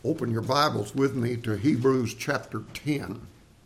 Open your Bibles with me to Hebrews chapter 10.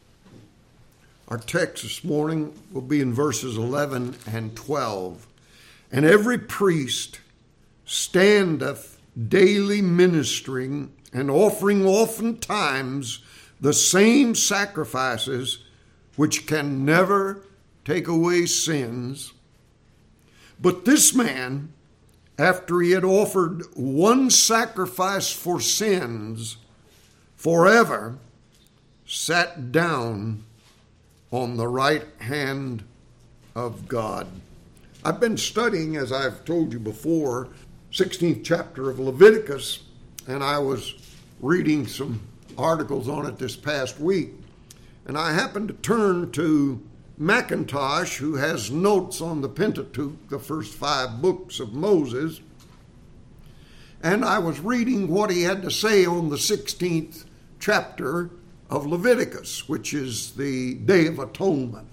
Our text this morning will be in verses 11 and 12. And every priest standeth daily ministering and offering oftentimes the same sacrifices which can never take away sins. But this man, after he had offered one sacrifice for sins forever, sat down on the right hand of God. I've been studying, as I've told you before, 16th chapter of Leviticus, and I was reading some articles on it this past week. And I happened to turn to McIntosh, who has notes on the Pentateuch, the first 5 books of Moses. And I was reading what he had to say on the 16th chapter of Leviticus, which is the Day of Atonement.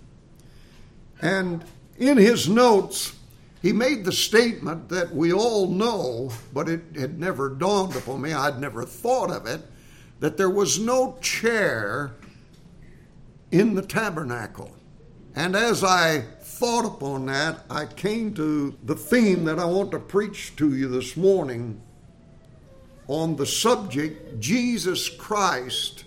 And in his notes, he made the statement that we all know, but it had never dawned upon me, I'd never thought of it, that there was no chair in the tabernacle. And as I thought upon that, I came to the theme that I want to preach to you this morning on the subject, Jesus Christ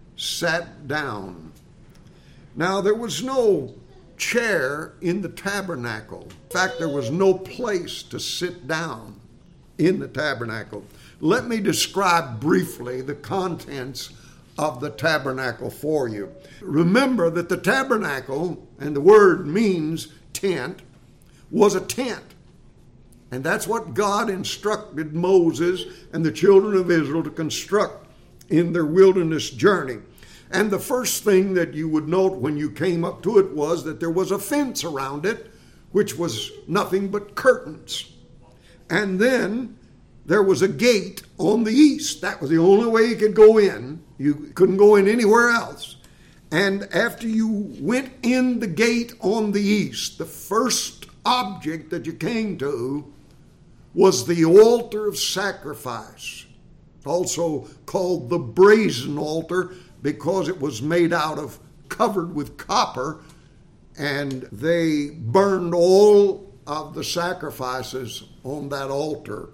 sat down. Now, there was no chair in the tabernacle. In fact, there was no place to sit down in the tabernacle. Let me describe briefly the contents of the tabernacle for you. Remember that the tabernacle, and the word means tent, was a tent. And that's what God instructed Moses and the children of Israel to construct in their wilderness journey. And the first thing that you would note when you came up to it was that there was a fence around it, which was nothing but curtains. And then there was a gate on the east. That was the only way you could go in. You couldn't go in anywhere else. And after you went in the gate on the east, the first object that you came to was the altar of sacrifice, also called the brazen altar because it was made out of, covered with copper, and they burned all of the sacrifices on that altar.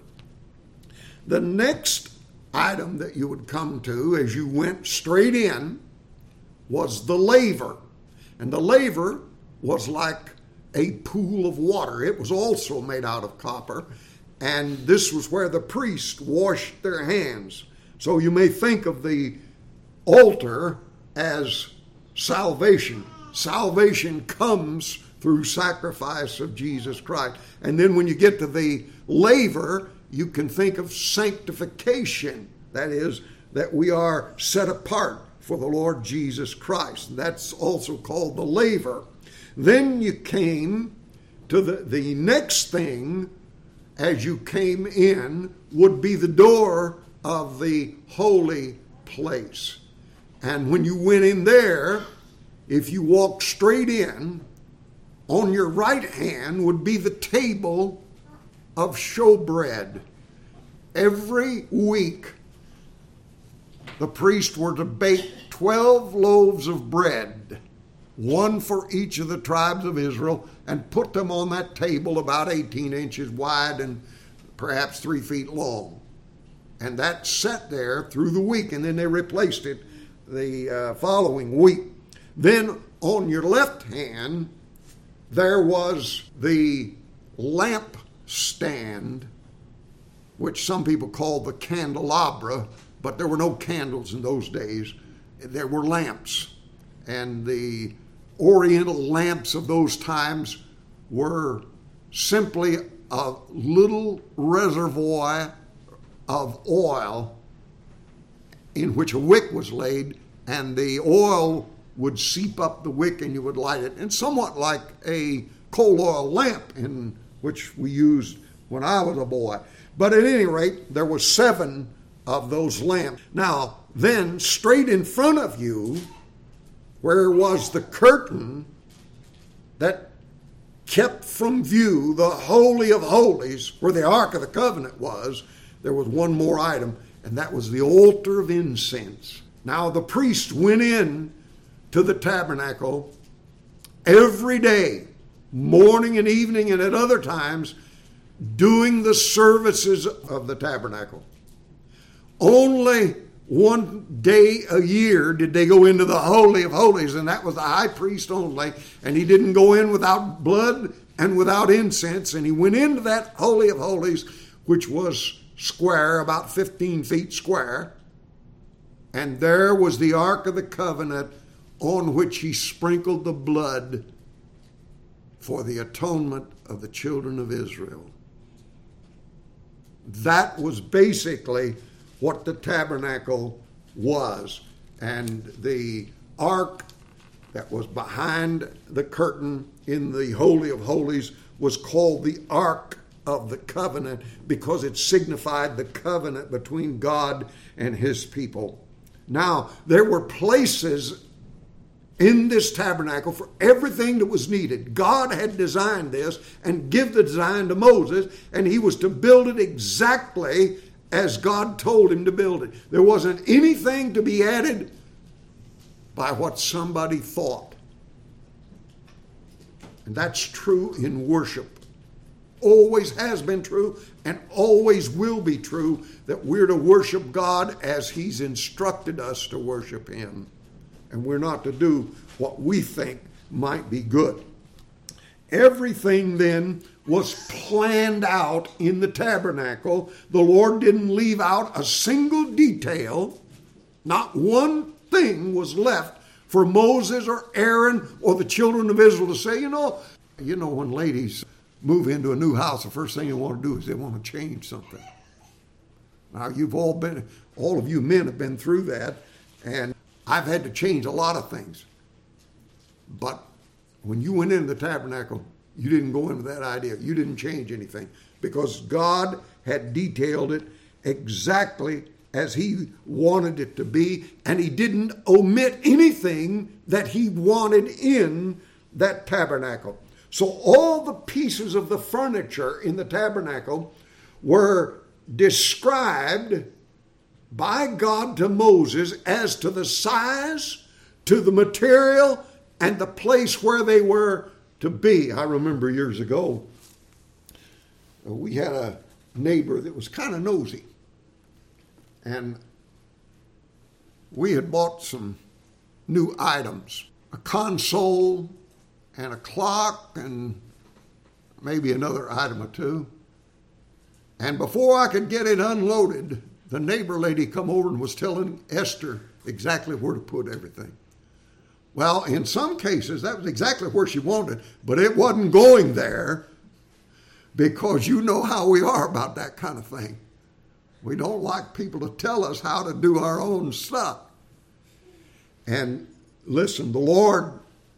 The next item that you would come to as you went straight in was the laver. And the laver was like a pool of water. It was also made out of copper. And this was where the priests washed their hands. So you may think of the altar as salvation. Salvation comes through sacrifice of Jesus Christ. And then when you get to the laver, you can think of sanctification. That is, that we are set apart for the Lord Jesus Christ. That's also called the laver. Then you came to the next thing as you came in would be the door of the holy place. And when you went in there, if you walked straight in, on your right hand would be the table of showbread. Every week, the priests were to bake 12 loaves of bread, one for each of the tribes of Israel, and put them on that table about 18 inches wide and perhaps 3 feet long. And that sat there through the week, and then they replaced it the following week. Then on your left hand, there was the lamp stand, which some people call the candelabra, but there were no candles in those days. There were lamps. And the oriental lamps of those times were simply a little reservoir of oil in which a wick was laid, and the oil would seep up the wick and you would light it. And somewhat like a coal oil lamp in which we used when I was a boy. But at any rate, there were 7 of those lamps. Now, then, straight in front of you, where was the curtain that kept from view the Holy of Holies, where the Ark of the Covenant was, there was one more item, and that was the altar of incense. Now the priest went in to the tabernacle every day, morning and evening, and at other times, doing the services of the tabernacle. Only one day a year did they go into the Holy of Holies, and that was the high priest only, and he didn't go in without blood and without incense, and he went into that Holy of Holies, which was square, about 15 feet square, and there was the Ark of the Covenant on which he sprinkled the blood for the atonement of the children of Israel. That was basically what the tabernacle was. And the ark that was behind the curtain in the Holy of Holies was called the Ark of the Covenant because it signified the covenant between God and his people. Now, there were places in this tabernacle for everything that was needed. God had designed this and give the design to Moses, and he was to build it exactly as God told him to build it. There wasn't anything to be added by what somebody thought. And that's true in worship. Always has been true and always will be true that we're to worship God as he's instructed us to worship him. And we're not to do what we think might be good. Everything then was planned out in the tabernacle. The Lord didn't leave out a single detail. Not one thing was left for Moses or Aaron or the children of Israel to say, you know, when ladies move into a new house, the first thing they want to do is they want to change something. Now, all of you men have been through that, and I've had to change a lot of things. But when you went into the tabernacle, you didn't go into that idea. You didn't change anything because God had detailed it exactly as he wanted it to be, and he didn't omit anything that he wanted in that tabernacle. So all the pieces of the furniture in the tabernacle were described by God to Moses as to the size, to the material, and the place where they were to be. I remember years ago, we had a neighbor that was kind of nosy. And we had bought some new items, a console and a clock and maybe another item or two. And before I could get it unloaded, the neighbor lady come over and was telling Esther exactly where to put everything. Well, in some cases, that was exactly where she wanted, but it wasn't going there because you know how we are about that kind of thing. We don't like people to tell us how to do our own stuff. And listen, the Lord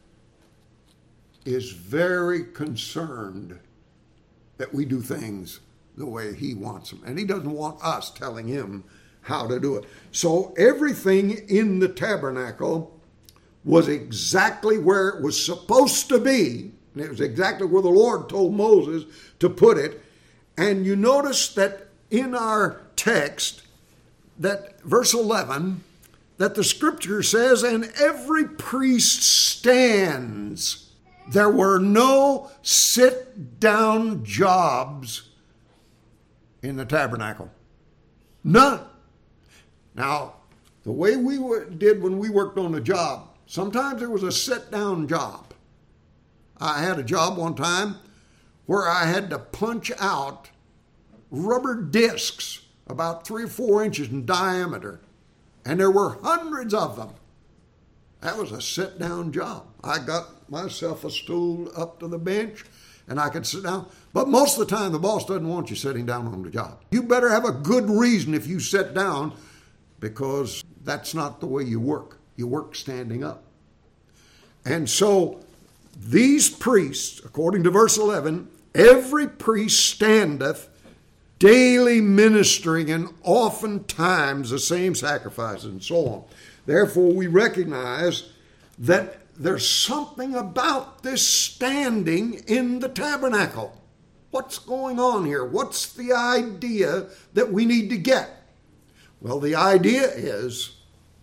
is very concerned that we do things the way he wants them. And he doesn't want us telling him how to do it. So everything in the tabernacle was exactly where it was supposed to be. And it was exactly where the Lord told Moses to put it. And you notice that in our text, that verse 11, that the scripture says, and every priest stands. There were no sit-down jobs in the tabernacle. None. Now, the way we did when we worked on a job, sometimes there was a sit-down job. I had a job one time where I had to punch out rubber discs about 3 or 4 inches in diameter, and there were hundreds of them. That was a sit-down job. I got myself a stool up to the bench, and I could sit down. But most of the time, the boss doesn't want you sitting down on the job. You better have a good reason if you sit down, because that's not the way you work. You work standing up. And so these priests, according to verse 11, every priest standeth daily ministering, and oftentimes the same sacrifices, and so on. Therefore, we recognize that there's something about this standing in the tabernacle. What's going on here? What's the idea that we need to get? Well, the idea is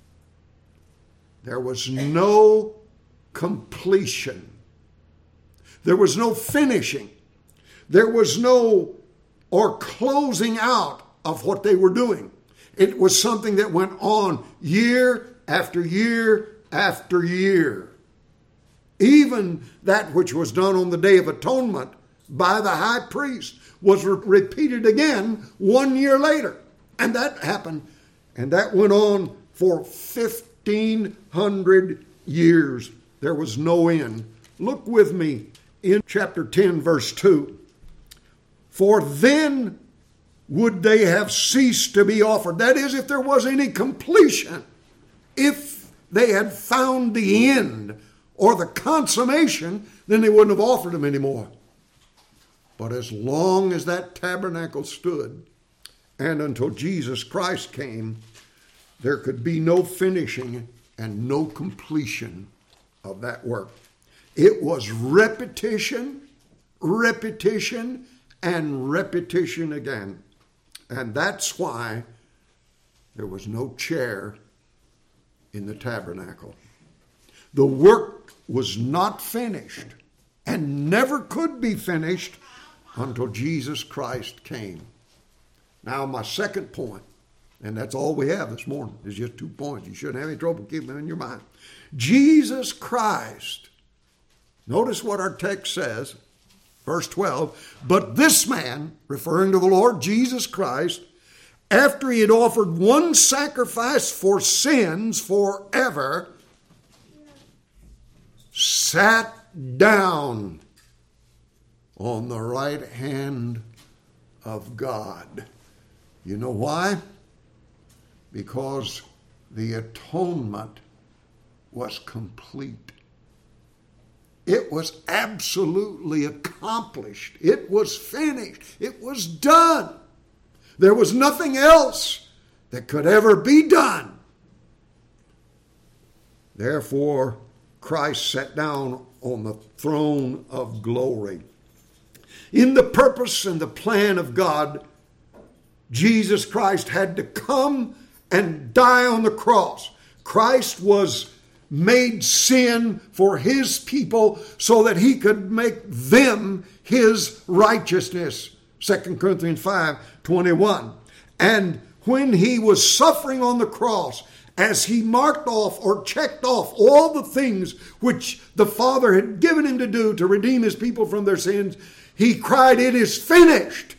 there was no completion. There was no finishing. There was no or closing out of what they were doing. It was something that went on year after year after year. Even that which was done on the Day of Atonement by the high priest was repeated again 1 year later. And that happened, and that went on for 1,500 years. There was no end. Look with me in chapter 10, verse 2. For then would they have ceased to be offered. That is, if there was any completion, if they had found the end or the consummation, then they wouldn't have offered them anymore. But as long as that tabernacle stood, and until Jesus Christ came, there could be no finishing and no completion of that work. It was repetition, repetition, and repetition again. And that's why there was no chair in the tabernacle. The work was not finished and never could be finished until Jesus Christ came. Now, my second point, and that's all we have this morning, is just 2 points. You shouldn't have any trouble keeping them in your mind. Jesus Christ, notice what our text says, verse 12, but this man, referring to the Lord Jesus Christ, after he had offered one sacrifice for sins forever, sat down on the right hand of God. You know why? Because the atonement was complete. It was absolutely accomplished. It was finished. It was done. There was nothing else that could ever be done. Therefore, Christ sat down on the throne of glory. In the purpose and the plan of God, Jesus Christ had to come and die on the cross. Christ was made sin for his people so that he could make them his righteousness. 2 Corinthians 5:21. And when he was suffering on the cross, as he marked off or checked off all the things which the Father had given him to do to redeem his people from their sins, he cried, "It is finished."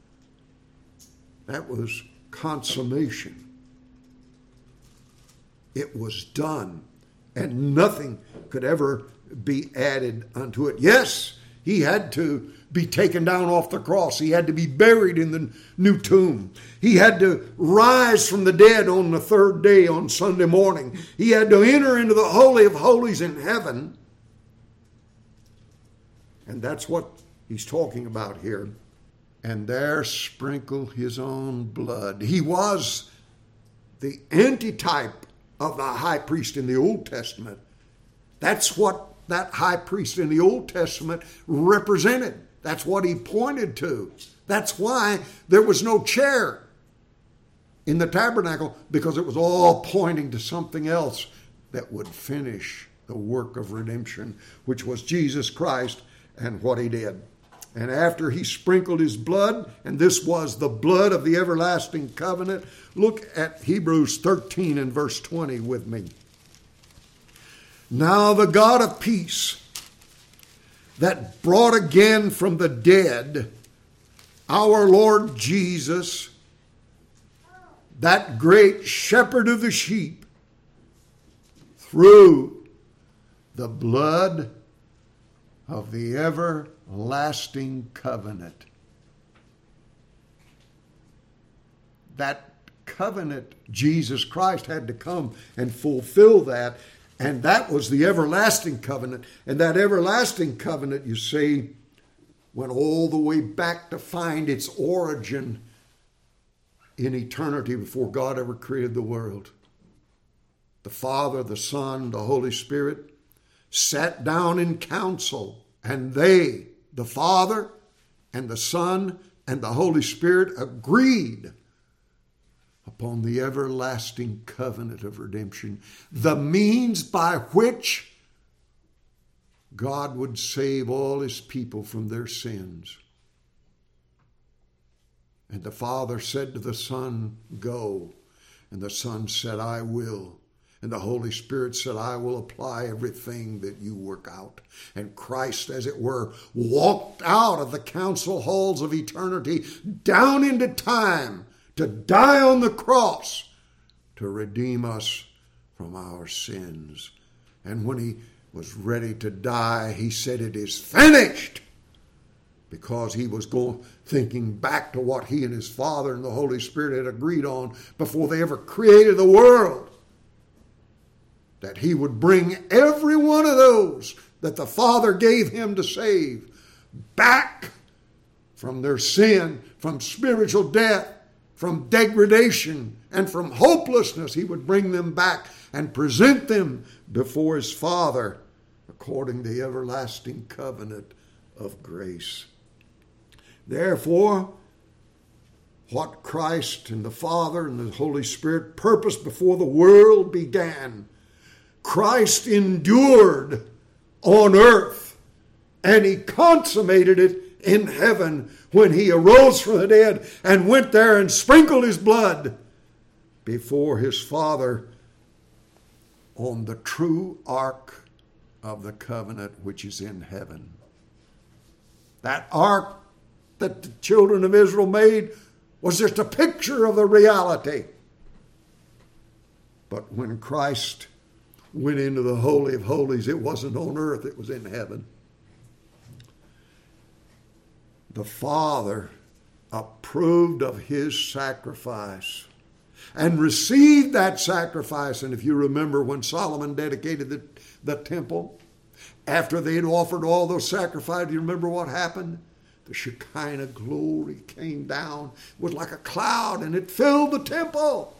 That was consummation. It was done, and nothing could ever be added unto it. Yes, he had to be taken down off the cross. He had to be buried in the new tomb. He had to rise from the dead on the third day on Sunday morning. He had to enter into the Holy of Holies in heaven. And that's what he's talking about here. And there sprinkle his own blood. He was the antitype of the high priest in the Old Testament. That's what that high priest in the Old Testament represented. That's what he pointed to. That's why there was no chair in the tabernacle, because it was all pointing to something else that would finish the work of redemption, which was Jesus Christ and what he did. And after he sprinkled his blood, and this was the blood of the everlasting covenant, look at Hebrews 13 and verse 20 with me. Now the God of peace, that brought again from the dead our Lord Jesus, that great shepherd of the sheep, through the blood of the everlasting covenant. That covenant, Jesus Christ had to come and fulfill that. And that was the everlasting covenant. And that everlasting covenant, you see, went all the way back to find its origin in eternity before God ever created the world. The Father, the Son, the Holy Spirit sat down in council, and they, the Father and the Son and the Holy Spirit, agreed upon the everlasting covenant of redemption, the means by which God would save all his people from their sins. And the Father said to the Son, "Go." And the Son said, "I will." And the Holy Spirit said, "I will apply everything that you work out." And Christ, as it were, walked out of the council halls of eternity down into time to die on the cross to redeem us from our sins. And when he was ready to die, he said, "It is finished," because he was thinking back to what he and his Father and the Holy Spirit had agreed on before they ever created the world, that he would bring every one of those that the Father gave him to save back from their sin, from spiritual death, from degradation, and from hopelessness. He would bring them back and present them before his Father according to the everlasting covenant of grace. Therefore, what Christ and the Father and the Holy Spirit purposed before the world began, Christ endured on earth, and he consummated it in heaven when he arose from the dead and went there and sprinkled his blood before his Father on the true ark of the covenant which is in heaven. That ark that the children of Israel made was just a picture of the reality. But when Christ went into the Holy of Holies, it wasn't on earth, it was in heaven. The Father approved of his sacrifice and received that sacrifice. And if you remember when Solomon dedicated the temple, after they had offered all those sacrifices, do you remember what happened? The Shekinah glory came down. It was like a cloud, and it filled the temple.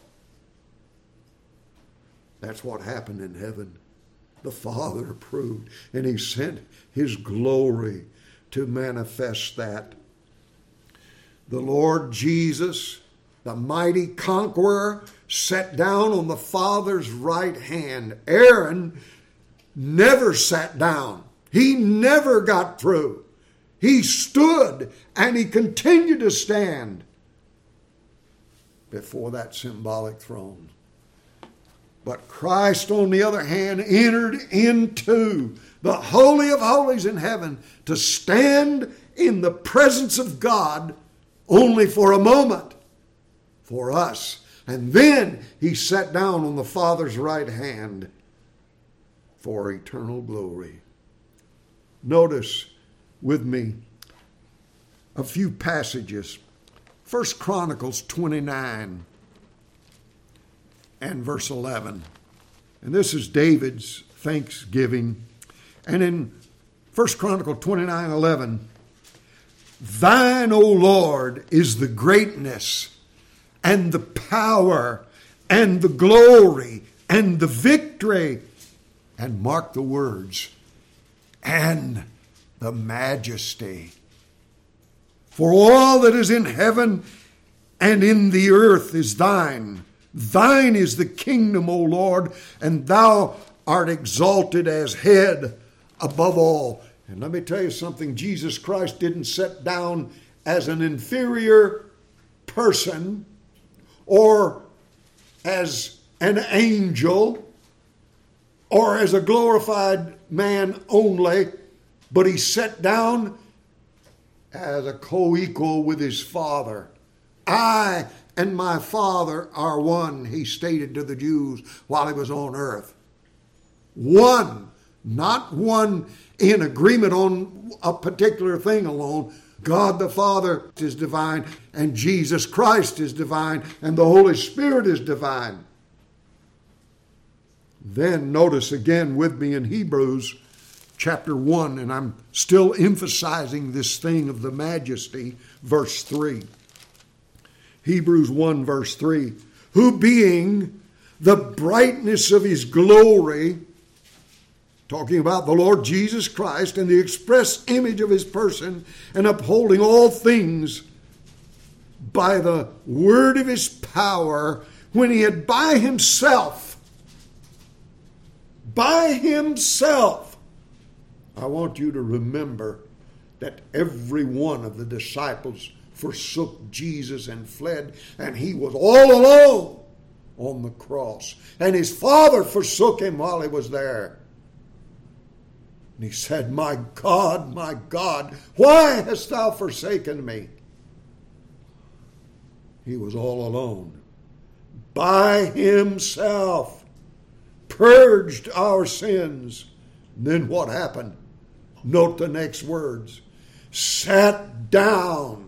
That's what happened in heaven. The Father approved, and he sent his glory to manifest that. The Lord Jesus, the mighty conqueror, sat down on the Father's right hand. Aaron never sat down. He never got through. He stood and he continued to stand before that symbolic throne. But Christ, on the other hand, entered into the Holy of Holies in heaven to stand in the presence of God only for a moment for us. And then he sat down on the Father's right hand for eternal glory. Notice with me a few passages. 1 Chronicles 29 and verse 11. And this is David's thanksgiving. And in 1 Chronicles 29:11, "Thine, O Lord, is the greatness and the power and the glory and the victory," and mark the words, "and the majesty. For all that is in heaven and in the earth is thine. Thine is the kingdom, O Lord, and thou art exalted as head above all." And let me tell you something. Jesus Christ didn't sit down as an inferior person or as an angel or as a glorified man only, but he sat down as a co-equal with his Father. "I and my Father are one," he stated to the Jews while he was on earth. One, not one in agreement on a particular thing alone. God the Father is divine, and Jesus Christ is divine, and the Holy Spirit is divine. Then notice again with me in Hebrews chapter 1, and I'm still emphasizing this thing of the majesty, verse 3. Hebrews 1 verse 3. "Who being the brightness of his glory," talking about the Lord Jesus Christ, "and the express image of his person, and upholding all things by the word of his power, when he had by himself, I want you to remember that every one of the disciples forsook Jesus and fled, and he was all alone on the cross. And his Father forsook him while he was there. And he said, my God, why hast thou forsaken me? He was all alone. By himself purged our sins. And then what happened? Note the next words. Sat down.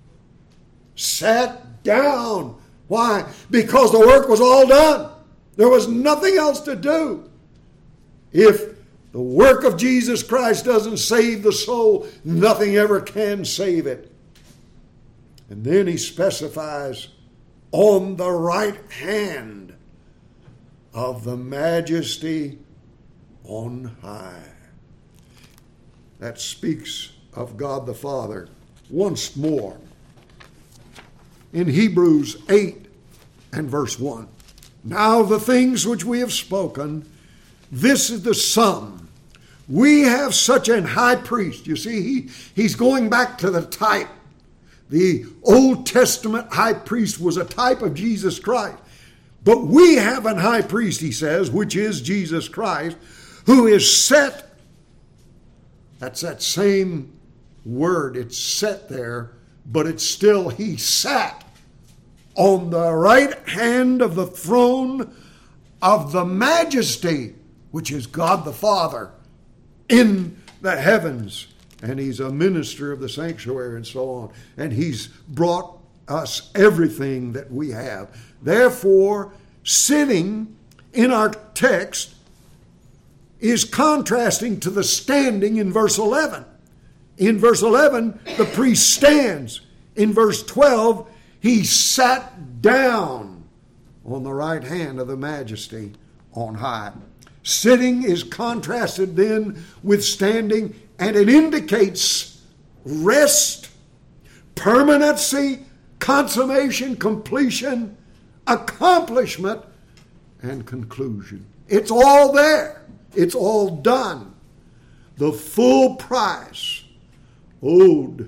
Sat down. Why? Because the work was all done. There was nothing else to do. If the work of Jesus Christ doesn't save the soul, nothing ever can save it. And then he specifies, on the right hand of the majesty on high. That speaks of God the Father once more. In Hebrews 8 and verse 1. Now the things which we have spoken, this is the sum. We have such an high priest. You see, he's going back to the type. The Old Testament high priest was a type of Jesus Christ. But we have an high priest, he says, which is Jesus Christ, who is set. That's that same word. It's set there, but it's still he sat on the right hand of the throne of the majesty, which is God the Father, in the heavens. And he's a minister of the sanctuary and so on. And he's brought us everything that we have. Therefore, sitting in our text is contrasting to the standing in verse 11. In verse 11, the priest stands. In verse 12, he sat down on the right hand of the majesty on high. Sitting is contrasted then with standing, and it indicates rest, permanency, consummation, completion, accomplishment, and conclusion. It's all there. It's all done. The full price owed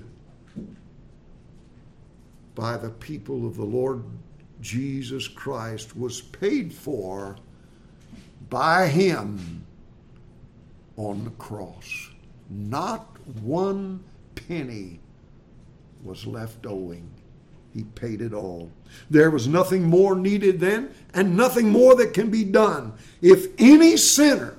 by the people of the Lord Jesus Christ was paid for by him on the cross. Not one penny was left owing. He paid it all. There was nothing more needed then, and nothing more that can be done. If any sinner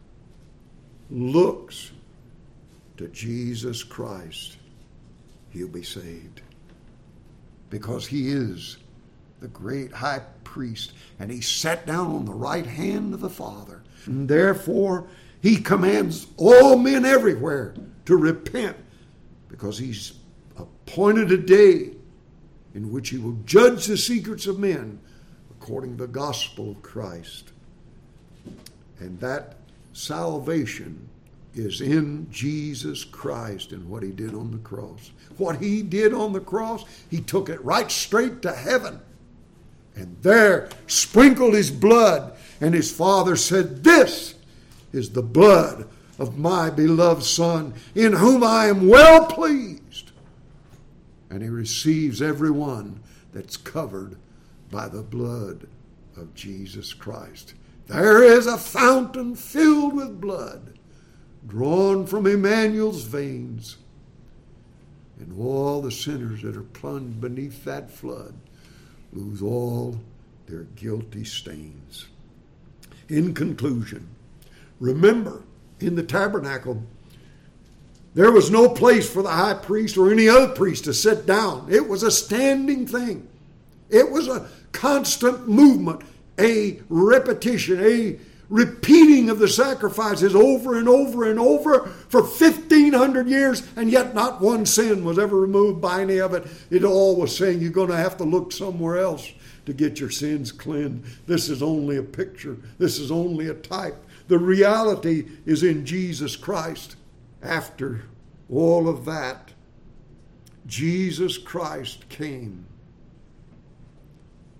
looks to Jesus Christ, he'll be saved. Because he is the great high priest, and he sat down on the right hand of the Father. And therefore, he commands all men everywhere to repent, because he's appointed a day in which he will judge the secrets of men according to the gospel of Christ. And that salvation is in Jesus Christ and what he did on the cross. What he did on the cross, he took it right straight to heaven. And there sprinkled his blood. And his Father said, "This is the blood of my beloved Son, in whom I am well pleased." And he receives everyone that's covered by the blood of Jesus Christ. There is a fountain filled with blood, drawn from Emmanuel's veins. And all the sinners that are plunged beneath that flood lose all their guilty stains. In conclusion, remember, in the tabernacle, there was no place for the high priest or any other priest to sit down. It was a standing thing. It was a constant movement, a repetition, a repeating of the sacrifices over and over and over for 1,500 years, and yet not one sin was ever removed by any of it. It all was saying you're going to have to look somewhere else to get your sins cleansed. This is only a picture. This is only a type. The reality is in Jesus Christ. After all of that, Jesus Christ came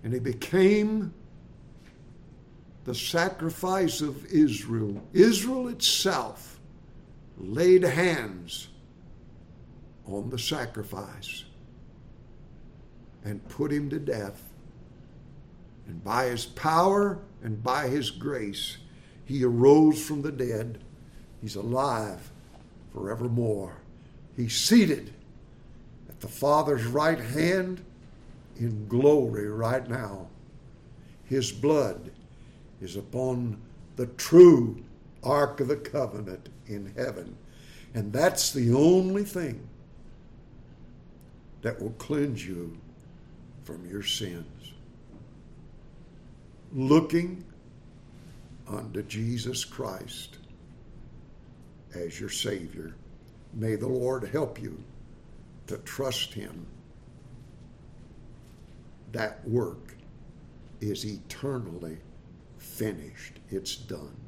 And he became the sacrifice of Israel. Israel itself laid hands on the sacrifice and put him to death. And by his power and by his grace, he arose from the dead. He's alive forevermore. He's seated at the Father's right hand in glory right now. His blood is upon the true Ark of the Covenant in heaven. And that's the only thing that will cleanse you from your sins. Looking unto Jesus Christ as your Savior. May the Lord help you to trust him. That work is eternally finished. It's done.